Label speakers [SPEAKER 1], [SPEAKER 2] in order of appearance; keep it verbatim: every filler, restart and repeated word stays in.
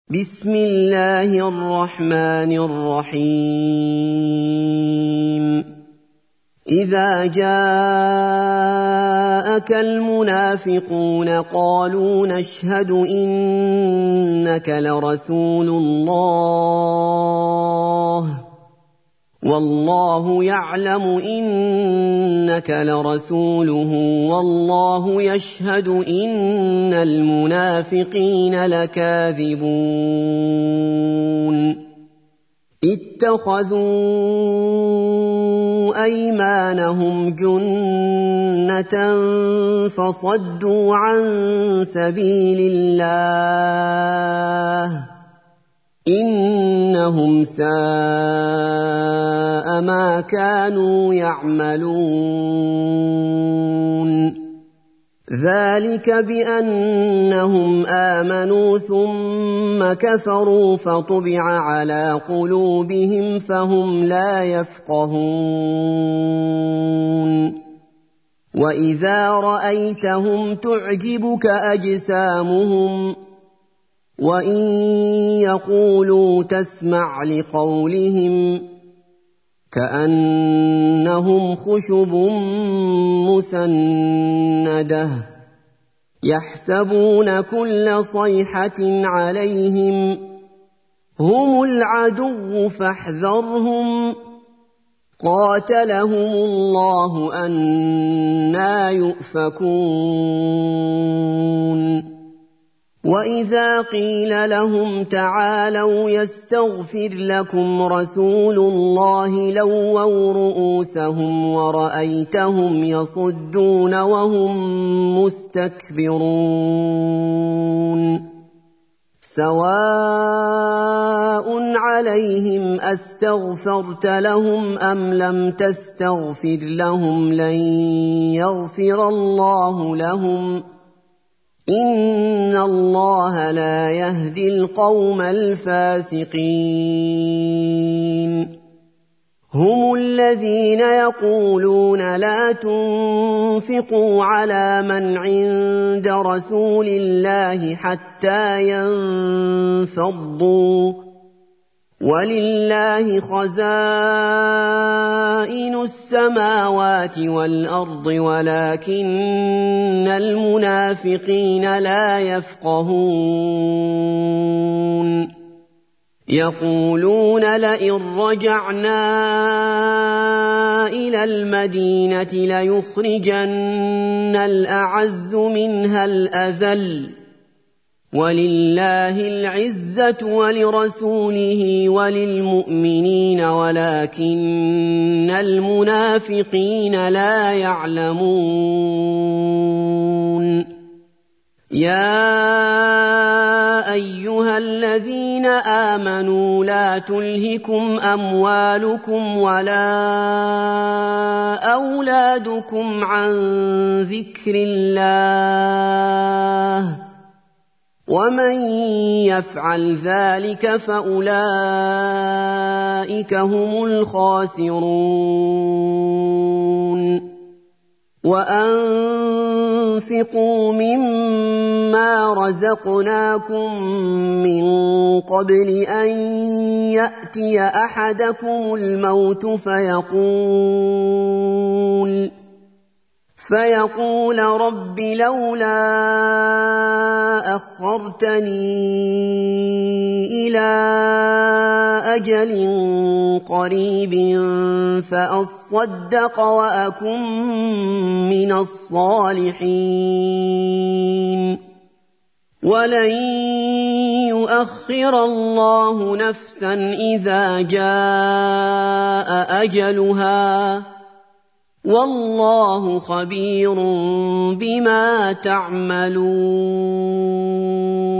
[SPEAKER 1] بسم الله الرحمن الرحيم إذا جاءك المنافقون قالوا نشهد إنك لرسول الله والله يعلم إنك لرسوله والله يشهد إن المنافقين لكاذبون اتخذوا أيمانهم جنة فصدوا عن سبيل الله إنهم ساء ما كانوا يعملون ذلك بأنهم آمنوا ثم كفروا فطبع على قلوبهم فهم لا يفقهون وإذا رأيتهم تعجبك أجسامهم وإن يقولوا تسمع لقولهم كأنهم خشب مسندة يحسبون كل صيحة عليهم هم العدو فاحذرهم قاتلهم الله أنى يؤفكون وإذا قيل لهم تعالوا يستغفر لكم رسول الله لووا رؤوسهم ورأيتهم يصدون وهم مستكبرون سواء عليهم أستغفرت لهم أم لم تستغفر لهم لن يغفر الله لهم إن الله لا يهدي القوم الفاسقين هم الذين يقولون لا تنفقوا على من عند رسول الله حتى ينفضوا ولله خزائن السماوات والأرض ولكن المنافقين لا يفقهون يقولون لئن رجعنا إلى المدينة ليخرجن الأعز منها الأذل ولله العزة ولرسوله وللمؤمنين ولكن المنافقين لا يعلمون يا أيها الذين آمنوا لا تلهكم أموالكم ولا أولادكم عن ذكر الله ومن يفعل ذلك فأولئك هم الخاسرون وأنفقوا مما رزقناكم من قبل أن يأتي أحدكم الموت فيقول فيقول رب لولا أخرتني إلى أجل قريب فأصدق وأكن من الصالحين ولن يؤخر الله نفسا إذا جاء أجلها والله خبير بما تعملون